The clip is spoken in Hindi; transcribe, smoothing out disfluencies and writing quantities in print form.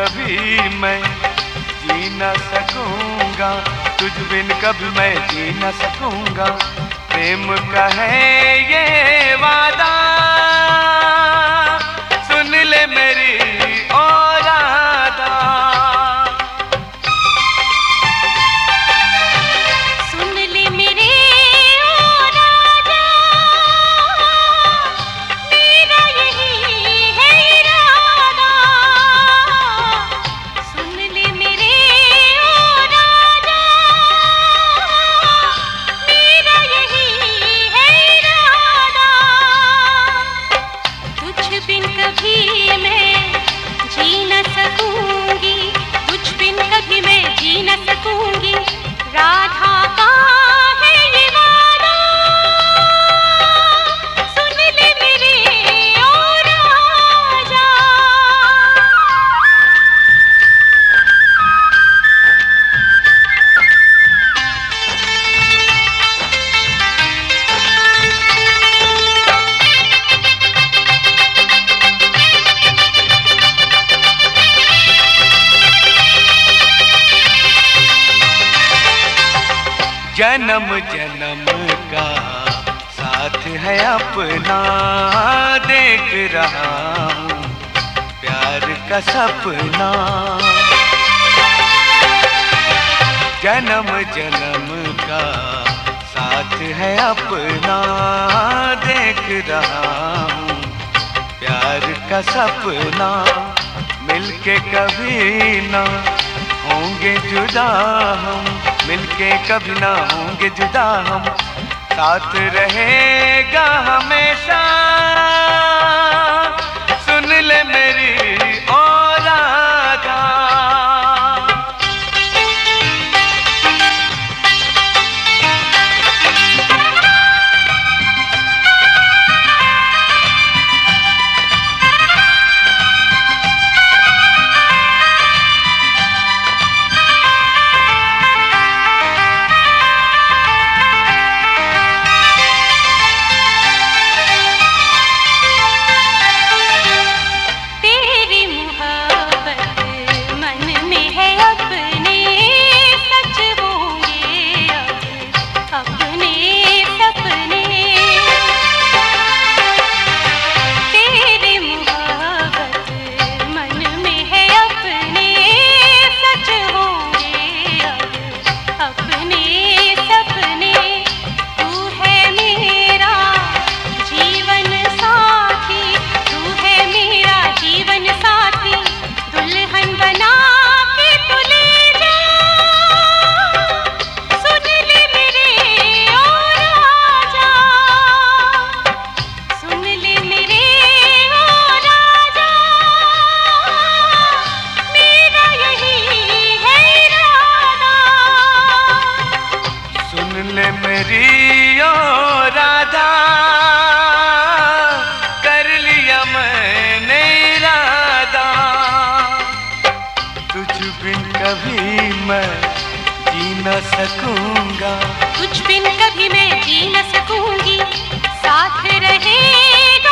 कभी मैं जी न सकूंगा, तुझ बिन कभी मैं जी न सकूंगा। प्रेम का है ये वादा, सुन ले मेरी ओ राधा। सुन ले मेरे ओ राजा, मेरा यही है इरादा। सुन ले मेरे ओ राजा, मेरा यही है इरादा। तुझ बिन कभी मैं जी न सकूंगी, तुझ बिन कभी मैं जी न सकूंगी। राधा का है ये वादा, सुन ले मेरे ओ राजा। जन्म जन्म का साथ है अपना, देख रहा हूँ प्यार का सपना। जन्म जन्म का साथ है अपना, देख रहा हूँ प्यार का सपना। मिलके कभी ना होंगे जुदा हम, मिलके कभी ना होंगे जुदा हम। साथ रहेगा हमेशा, सुन ले मेरी ओ राधा। मेरी ओ राधा, कर लिया मैंने इरादा। तुझ बिन कभी मैं जी न सकूंगा, तुझ बिन कभी मैं जी न सकूंगी। साथ रहेगा